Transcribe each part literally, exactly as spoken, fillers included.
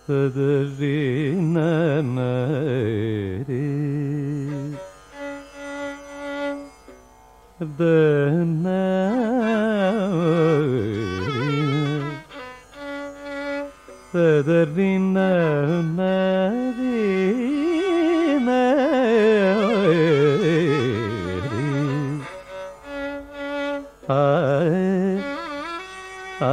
తదరి నరి దన తదరి నరి ఆ ఆ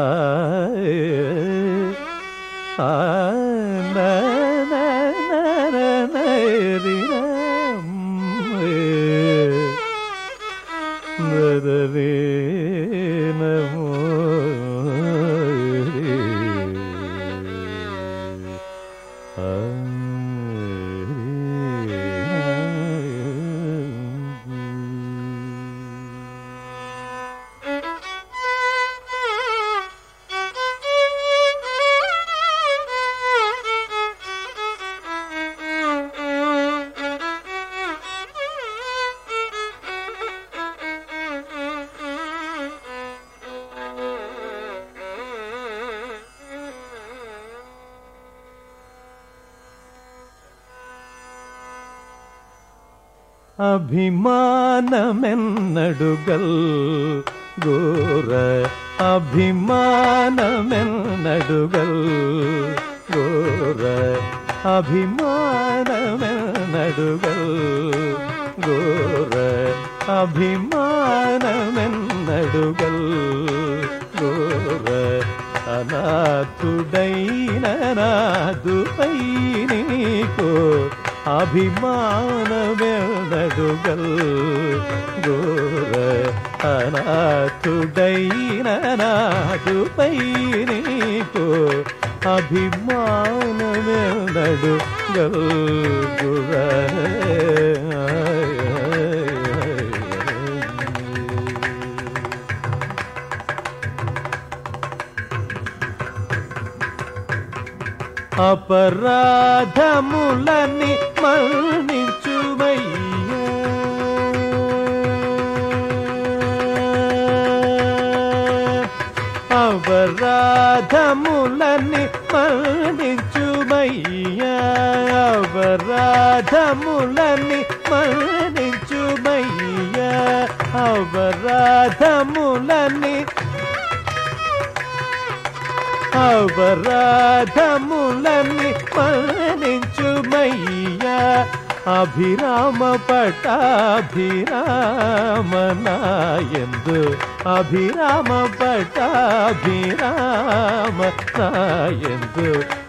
ఆ na na na na na ri ram na na re namo ri a അഭിമാനമെന്നടുകൾ ഗോര അഭിമാനമെന്നടുകൾ ഗോര അഭിമാനമെന്നടുകൾ ഗോര അഭിമാനമെന്നടുകൾ ഗോര അനാഥുడైన నాదుపై నీకో అభిమానమెన్నడుగల్ గోర అనాథుడైన నాదుపై నీకో అభిమానమెన్నడుగల్ గోర అపరాధములని మన్నించుమయ్యా అపరాధములని మన్నించుమయ్యా అపరాధములని మన్నించుమయ్యా అపరాధములని అపరాధములని మన్నించుమయ్యా అభిరామ పటాభిరామ నాయందు అభిరామ పటాభిరామ నాయందు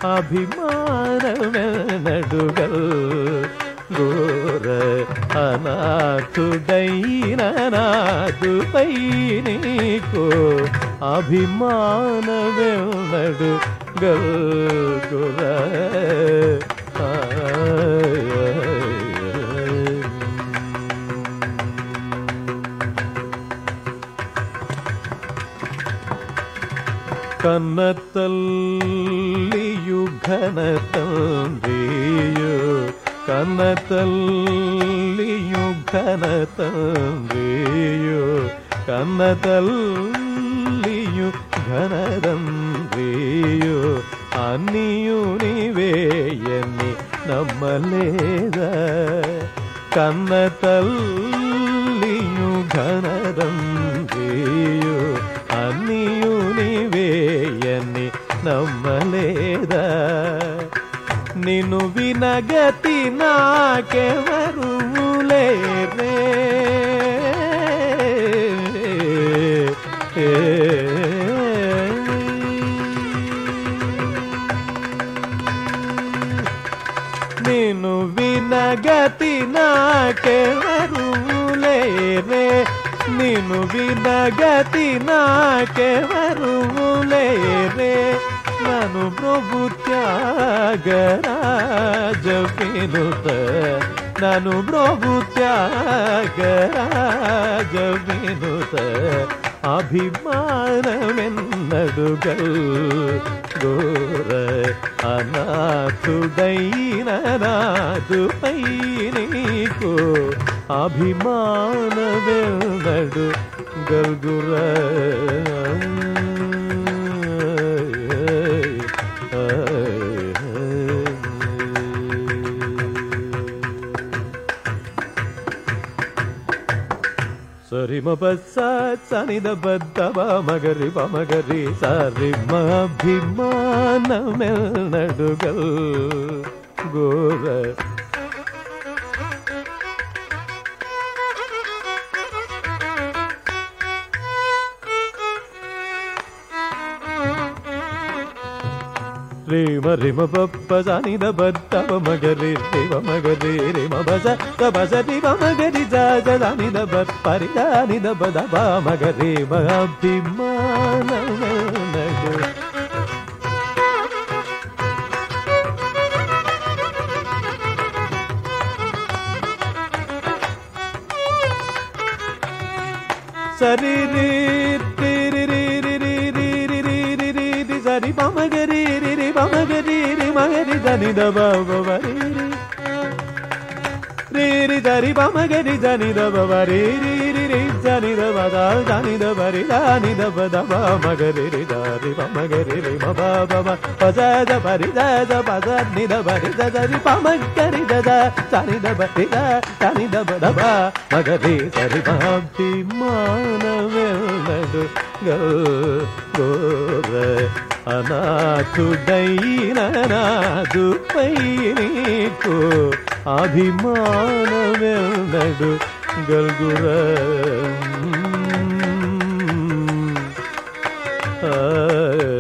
అభిమానమెన్నడుగల్ గోర అనాథుడైన నాదుపై నీకో అభిమానమెన్నడుగల్ గోర కన్నతల్లియు ఘనతండ్రియు కన్నతల్లియు ఘనతండ్రియు కన్నతల్లియు ఘనతండ్రియు అన్నియు నీవేయని నమ్మలేదా కన్నతల్లియు ఘనతండ్రియు అన్నియు నీవేయని నమ్మలేదా నిన్ను వినగతి నాకెవరు లేరే నిన్ను వినగతి నాకెవరు లేరే నిన్ను వినగతి నాకెవరు లేరే నను ప్రభు త్యాగరాజ వినుత నను ప్రభు త్యాగరాజ వినుత అభిమానమెన్నడుగల్ గోర అనాథుడైన నాదుపై నీకో అభిమానమెన్నడుగల్ గుర uh, uh, uh. సరి మపస సనిద బద్ద మగరి పమగరి సరి మాభిమానమెన్నడుగల్ గోర రేమ రిమ పప్ప సనిద బద్ద మగరి రిమ మగరి రిమ బస బస రిమ మగరి జ సనిద బత్ పరి సనిద బద మగరి అభిమానమెన్నడు సరి రి రి రి సరి పమగరి రి పమగరి రి మగరి జని దబవరి రి రి సరి పమగరి జని దబవరి రి రి రి జని దబద జని దబరి జని దబద మగరి రి సరి పమగరి రి మ బబ పజ దబరి జ పజ ని దబరి జరి పమగరి జ జని దబరి జని దబద మగరి సరి అభిమానమెన్నడు గోర అనాథుడైన నాదుపై నీకు అభిమానమెన్నడు గల్గుర ఆ